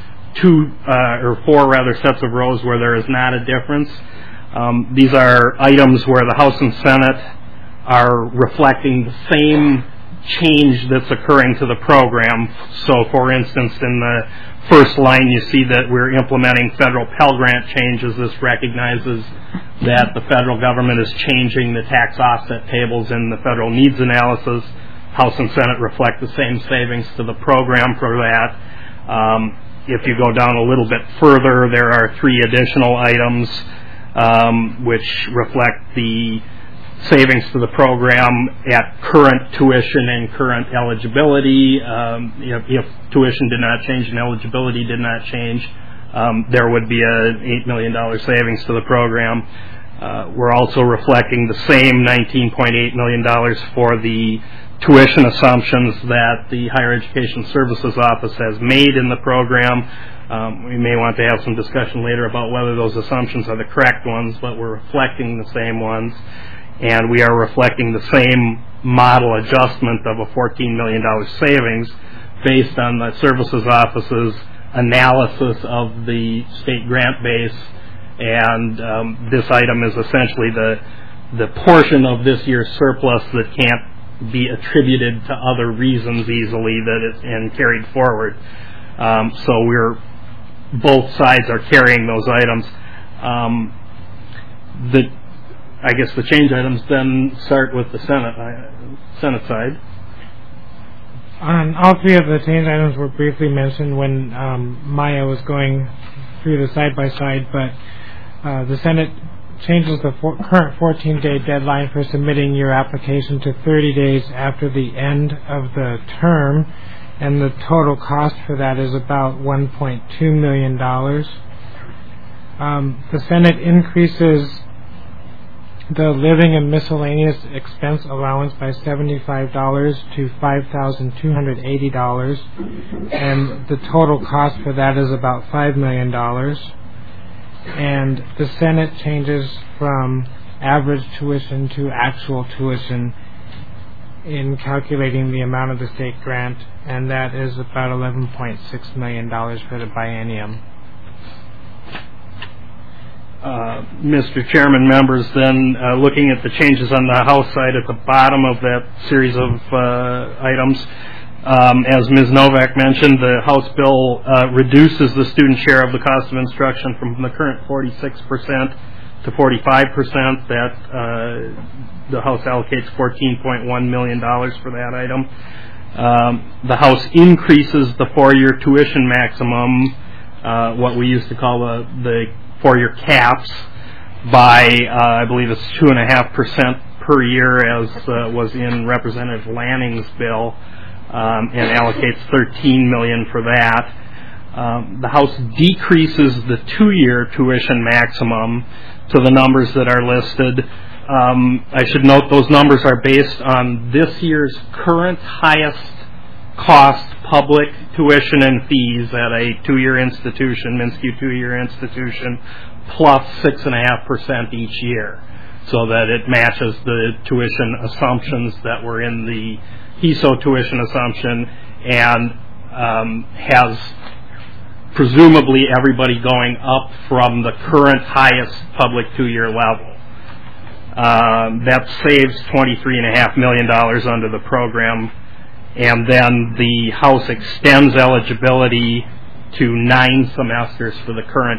sets of rows where there is not a difference. These are items where the House and Senate are reflecting the same change that's occurring to the program. So, for instance, in the first line, you see that we're implementing federal Pell Grant changes. This recognizes that the federal government is changing the tax offset tables in the federal needs analysis. House and Senate reflect the same savings to the program for that. If you go down a little bit further, there are 3 additional items which reflect the savings to the program at current tuition and current eligibility. If tuition did not change and eligibility did not change, there would be an $8 million savings to the program. We're also reflecting the same $19.8 million for the tuition assumptions that the Higher Education Services Office has made in the program. We may want to have some discussion later about whether those assumptions are the correct ones, but we're reflecting the same ones. And we are reflecting the same model adjustment of a $14 million savings based on the Services Office's analysis of the state grant base. And this item is essentially the portion of this year's surplus that can't be attributed to other reasons easily and carried forward. So both sides are carrying those items. I guess the change items then start with the Senate side. All 3 of the change items were briefly mentioned when Maya was going through the side-by-side, but the Senate changes the current 14-day deadline for submitting your application to 30 days after the end of the term, and the total cost for that is about $1.2 million. The Senate increases the living and miscellaneous expense allowance by $75 to $5,280, and the total cost for that is about $5 million. And the Senate changes from average tuition to actual tuition in calculating the amount of the state grant, and that is about $11.6 million for the biennium. Mr. Chairman, members, then looking at the changes on the House side at the bottom of that series of items, as Ms. Novak mentioned, the House bill reduces the student share of the cost of instruction from the current 46% to 45%. That the House allocates $14.1 million for that item. The House increases the 4-year tuition maximum, what we used to call the 4-year caps, by I believe it's 2.5% per year, as was in Representative Lanning's bill, and allocates $13 million for that. The House decreases the 2-year tuition maximum to the numbers that are listed. I should note those numbers are based on this year's current highest cost public tuition and fees at a 2-year institution, Minsky 2-year institution, plus 6.5% each year, so that it matches the tuition assumptions that were in the HESO tuition assumption, and has presumably everybody going up from the current highest public 2-year level. That saves $23.5 million under the program, and then the House extends eligibility to 9 semesters from the current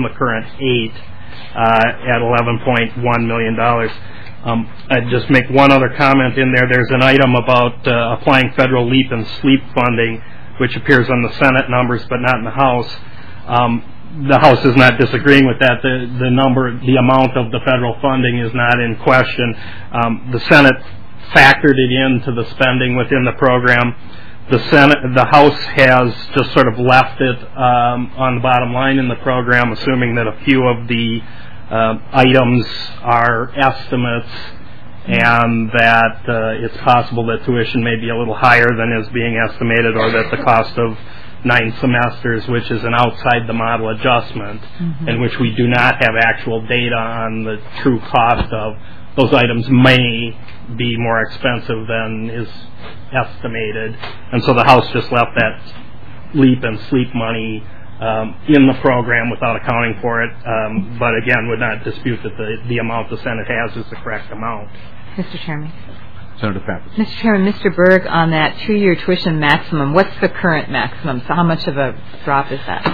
8 at $11.1 million. I'd just make one other comment in there. There's an item about applying federal LEAP and SLEEP funding, which appears on the Senate numbers but not in the House. The House is not disagreeing with that. The amount of the federal funding is not in question. The Senate factored it into the spending within the program. The House has just sort of left it on the bottom line in the program, assuming that a few of the items are estimates, and that it's possible that tuition may be a little higher than is being estimated, or that the cost of 9 semesters, which is an outside the model adjustment, in which we do not have actual data on the true cost of those items, may be more expensive than is estimated. And so the House just left that LEAP and SLEEP money in the program without accounting for it, but again would not dispute that the amount the Senate has is the correct amount. Mr. Chairman. Senator Pappas. Mr. Chairman, Mr. Berg, on that 2-year tuition maximum, what's the current maximum? So how much of a drop is that?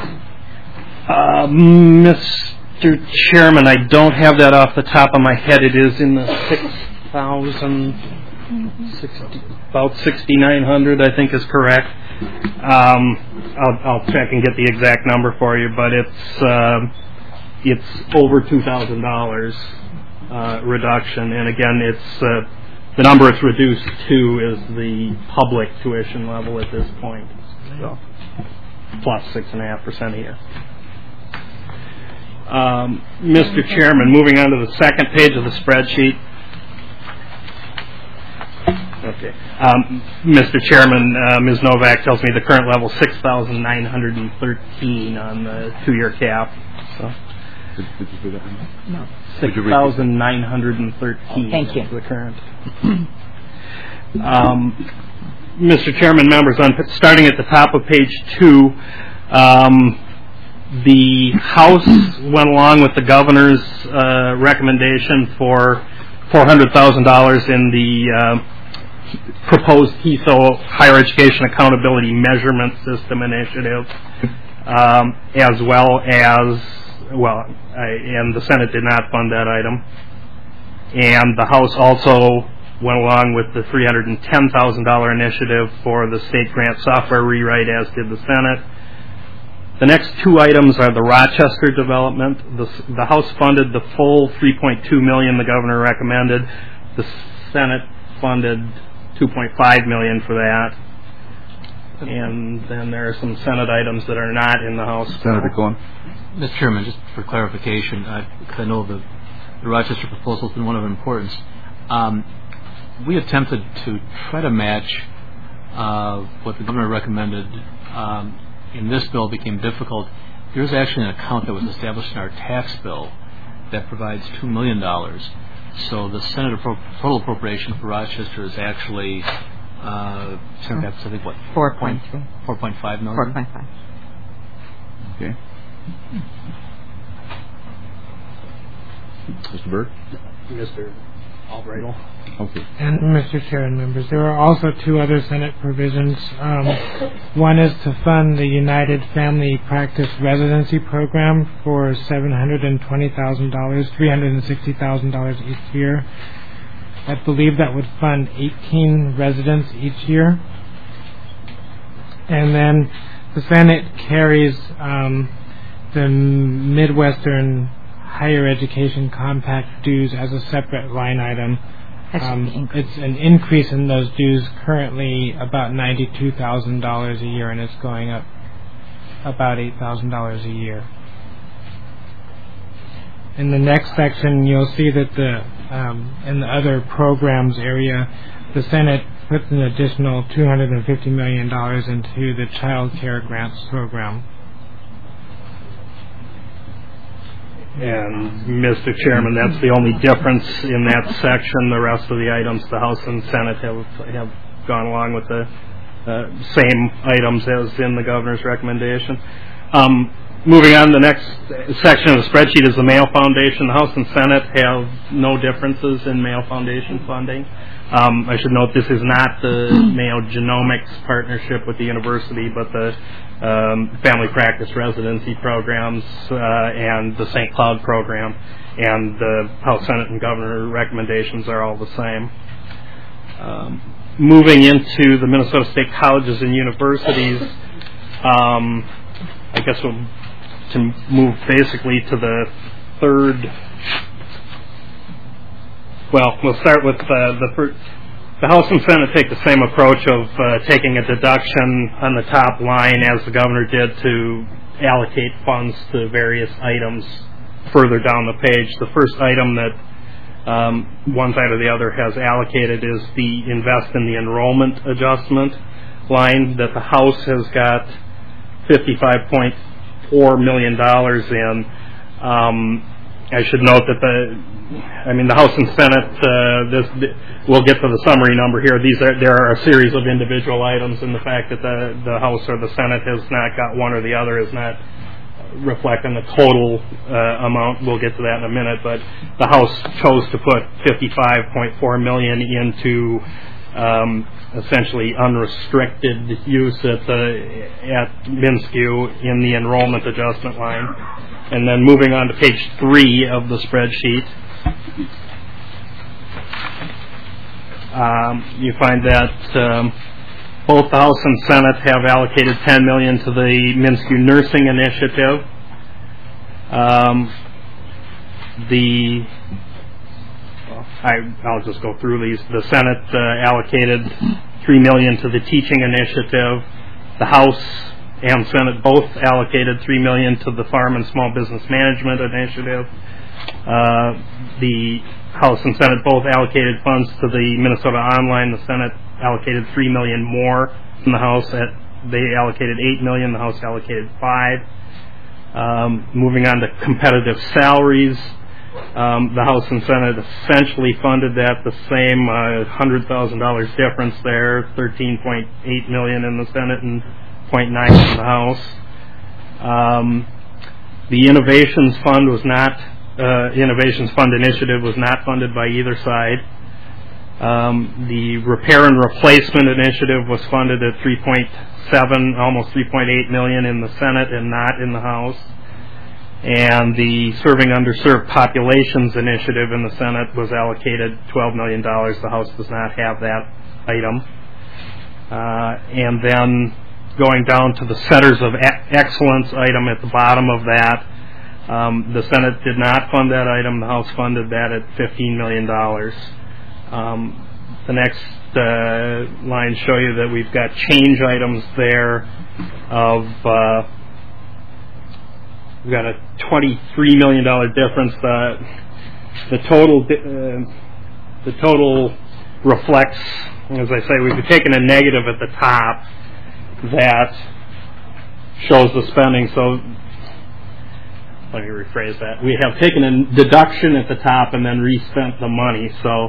Mr. Chairman, I don't have that off the top of my head. It is in the 6,000, about 6,900, I think is correct. I'll check and get the exact number for you, but it's over $2,000 reduction, and again, it's the number it's reduced to is the public tuition level at this point, so plus 6.5% a year. Mr. Chairman, moving on to the second page of the spreadsheet. Okay. Mr. Chairman, Ms. Novak tells me the current level is 6,913 on the 2-year cap. So. Did you do that? No. 6,913. Thank you. The current. Mr. Chairman, members, starting at the top of page 2, the House went along with the governor's recommendation for $400,000 in the proposed HESO Higher Education Accountability Measurement System Initiative, as well as, and the Senate did not fund that item. And the House also went along with the $310,000 initiative for the state grant software rewrite, as did the Senate. The next two items are the Rochester development. The House funded the full $3.2 million the governor recommended. The Senate funded $2.5 million for that. And then there are some Senate items that are not in the House. Senator Cohen. Mr. Chairman, just for clarification, because I know the Rochester proposal has been one of importance. We attempted to try to match what the governor recommended. In this bill became difficult. There's actually an account that was established in our tax bill that provides $2 million. So the Senate total appropriation for Rochester is actually, I think, what? 4.3. 4.5 million? 4.5. Okay. Mr. Burke? Mr. Albright. Okay. And Mr. Chair and members, there are also two other Senate provisions. One is to fund the United Family Practice Residency Program for $720,000, $360,000 each year. I believe that would fund 18 residents each year. And then the Senate carries the Midwestern Higher Education Compact dues as a separate line item. It's an increase in those dues, currently about $92,000 a year, and it's going up about $8,000 a year. In the next section, you'll see that in the other programs area, the Senate puts an additional $250 million into the Child Care Grants program. And, Mr. Chairman, that's the only difference in that section. The rest of the items, the House and Senate have gone along with the same items as in the governor's recommendation. Moving on, the next section of the spreadsheet is the Mayo Foundation. The House and Senate have no differences in Mayo Foundation funding. I should note this is not the Mayo Genomics partnership with the university, but the Family Practice Residency programs and the St. Cloud program. And the House, Senate, and Governor recommendations are all the same. Moving into the Minnesota State Colleges and Universities, I guess we'll move basically to the third. Well, we'll start with the first. The House and Senate take the same approach of taking a deduction on the top line as the governor did to allocate funds to various items further down the page. The first item that one side or the other has allocated is the invest in the enrollment adjustment line that the House has got $55.4 million in. I should note that the House and Senate, we'll get to the summary number here. There are a series of individual items, and the fact that the House or the Senate has not got one or the other is not reflecting the total amount. We'll get to that in a minute, but the House chose to put $55.4 million into essentially unrestricted use at MnSCU in the enrollment adjustment line. And then moving on to page 3 of the spreadsheet, you find that both the House and Senate have allocated $10 million to the MnSCU Nursing Initiative. I'll just go through these. The Senate allocated $3 million to the Teaching Initiative. The House and Senate both allocated $3 million to the Farm and Small Business Management Initiative. The House and Senate both allocated funds to the Minnesota Online. The Senate allocated $3 million more than the House. They allocated $8 million. The House allocated $5. Moving on to competitive salaries, the House and Senate essentially funded that the same, $100,000 difference there, $13.8 million in the Senate and $0.9 in the House. The Innovations Fund was not, Innovations Fund initiative was not funded by either side. The Repair and Replacement Initiative was funded at $3.7, almost $3.8 million in the Senate and not in the House. And the Serving Underserved Populations Initiative in the Senate was allocated $12 million. The House does not have that item. And then going down to the Centers of Excellence item at the bottom of that. The Senate did not fund that item. The House funded that at $15 million. The next line show you that we've got change items there of we've got a $23 million difference. The total reflects, as I say, we've taken a negative at the top that shows the spending. So let me rephrase that. We have taken a deduction at the top and then respent the money. So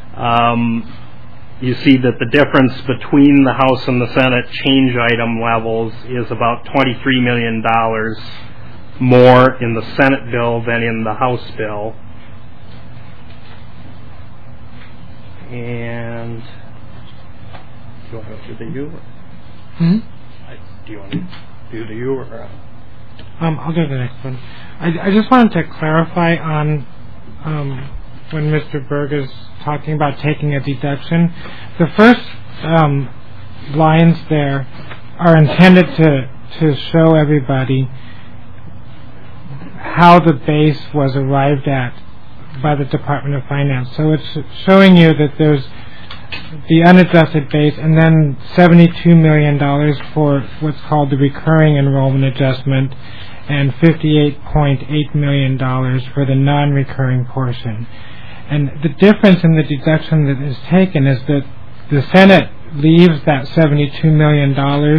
you see that the difference between the House and the Senate change item levels is about $23 million more in the Senate bill than in the House bill. And do you want to go through the U? Hmm? Do you want to do the U or? I'll do the next one. I just wanted to clarify on when Mr. Berg is talking about taking a deduction. The first lines there are intended to show everybody how the base was arrived at by the Department of Finance. So it's showing you that there's the unadjusted base and then $72 million for what's called the recurring enrollment adjustment and $58.8 million for the non-recurring portion. And the difference in the deduction that is taken is that the Senate leaves that $72 million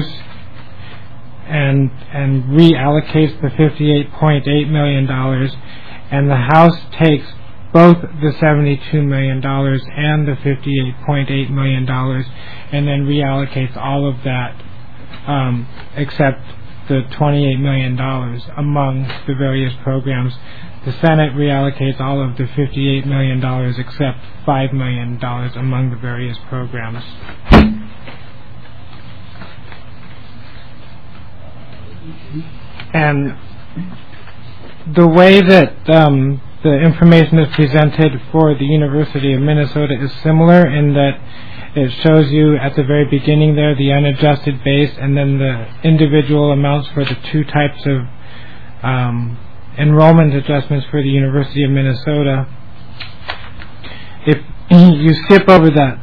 and reallocates the $58.8 million, and the House takes both the $72 million and the $58.8 million and then reallocates all of that except the $28 million among the various programs. The Senate reallocates all of the $58 million except $5 million among the various programs. And the way that the information is presented for the University of Minnesota is similar in that it shows you at the very beginning there the unadjusted base and then the individual amounts for the two types of enrollment adjustments for the University of Minnesota. If you skip over that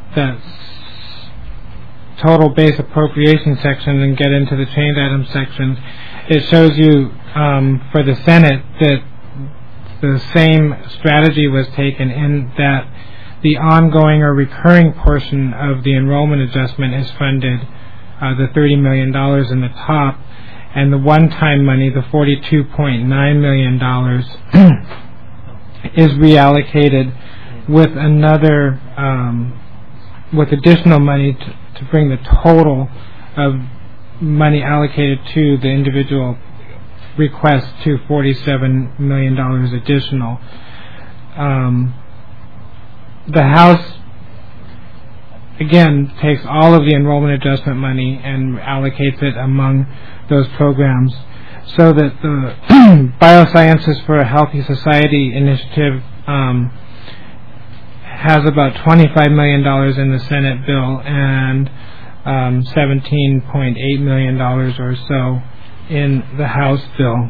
total base appropriation section and get into the change item section, it shows you for the Senate that the same strategy was taken in that the ongoing or recurring portion of the enrollment adjustment is funded, the $30 million in the top, and the one-time money, the $42.9 million, is reallocated with another, with additional money to bring the total of money allocated to the individual request to $47 million additional. The House, again, takes all of the enrollment adjustment money and allocates it among those programs so that the Biosciences for a Healthy Society initiative has about $25 million in the Senate bill and $17.8 million or so in the House bill.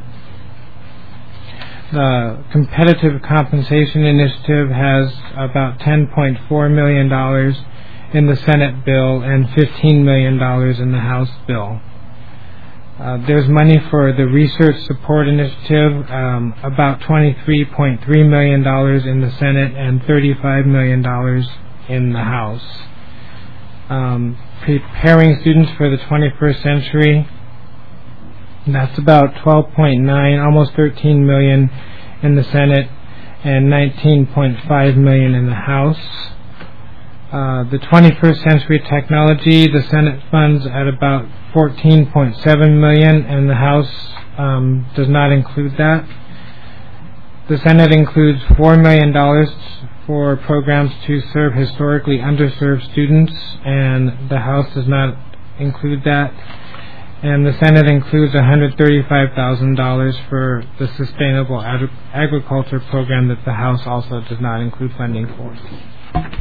The Competitive Compensation Initiative has about $10.4 million in the Senate bill and $15 million in the House bill. There's money for the Research Support Initiative, about $23.3 million in the Senate and $35 million in the House. Preparing Students for the 21st Century, that's about $12.9, almost $13 million in the Senate and $19.5 million in the House. The 21st Century Technology, the Senate funds at about $14.7 million, and the House does not include that. The Senate includes $4 million for programs to serve historically underserved students, and the House does not include that. And the Senate includes $135,000 for the Sustainable Agriculture Program that the House also does not include funding for.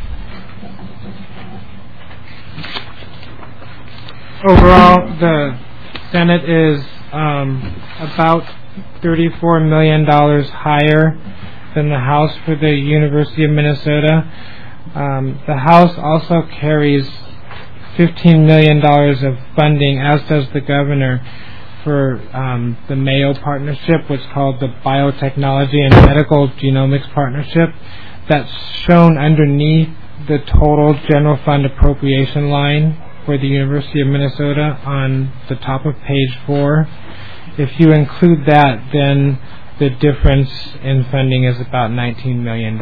Overall, the Senate is about $34 million higher than the House for the University of Minnesota. The House also carries $15 million of funding, as does the governor, for the Mayo Partnership, what's called the Biotechnology and Medical Genomics Partnership. That's shown underneath the total general fund appropriation line for the University of Minnesota on the top of page 4. If you include that, then the difference in funding is about $19 million.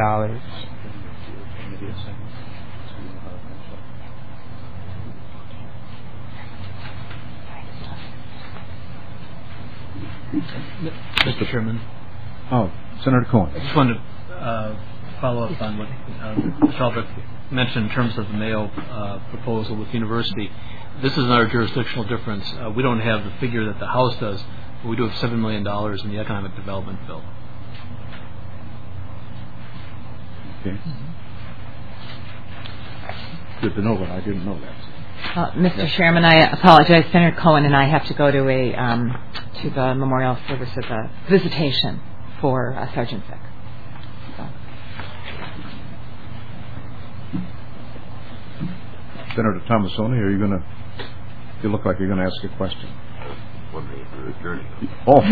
Mr. Chairman. Oh, Senator Cohen. I just wanted to follow up on what Mr. Albrecht mentioned in terms of the Mayo proposal with the university. This is another jurisdictional difference. We don't have the figure that the House does, but we do have $7 million in the economic development bill. Okay. Good to know, but I didn't know that. Mr. Chairman, I apologize. Senator Cohen and I have to go to to the memorial service of the visitation for Sergeant Fick. So. Senator Tomassoni, are you going to? You look like you're going to ask a question. Oh.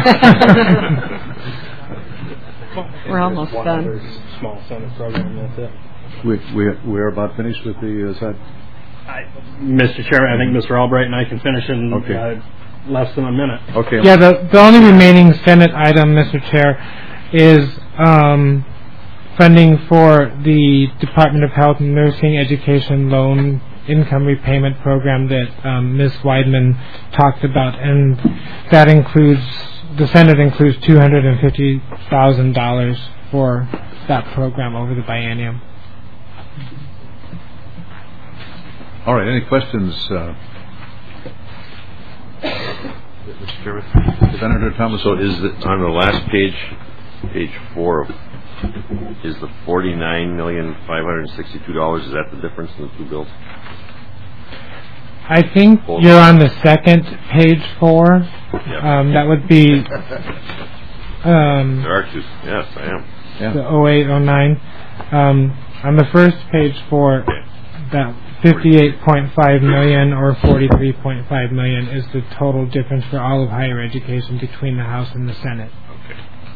We're almost done. Small Senate program. That's it. We're about finished with the side. Mr. Chairman, I think Mr. Albright and I can finish in less than a minute. Okay. Yeah, the only remaining Senate item, Mr. Chair, is funding for the Department of Health and Nursing Education Loan Income Repayment Program that Ms. Weidman talked about, and that includes, the Senate includes $250,000 for that program over the biennium. All right. Any questions, Mr. Chairman? Senator Thomas? So is it on the last page 4, is the $49,562? Is that the difference in the two bills? I think you're on the second page 4. That would be. There are two. Yes, I am. Yeah. The 0809. On the first page 4, that $58.5 million or $43.5 million is the total difference for all of higher education between the House and the Senate. Okay.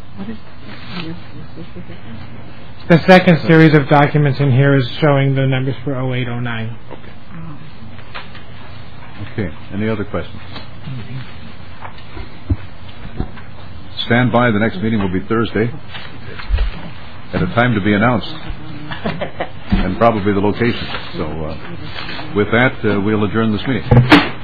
The second series of documents in here is showing the numbers for 0809. Okay. Okay. Any other questions? Stand by. The next meeting will be Thursday at a time to be announced, and probably the location. So with that, we'll adjourn this meeting.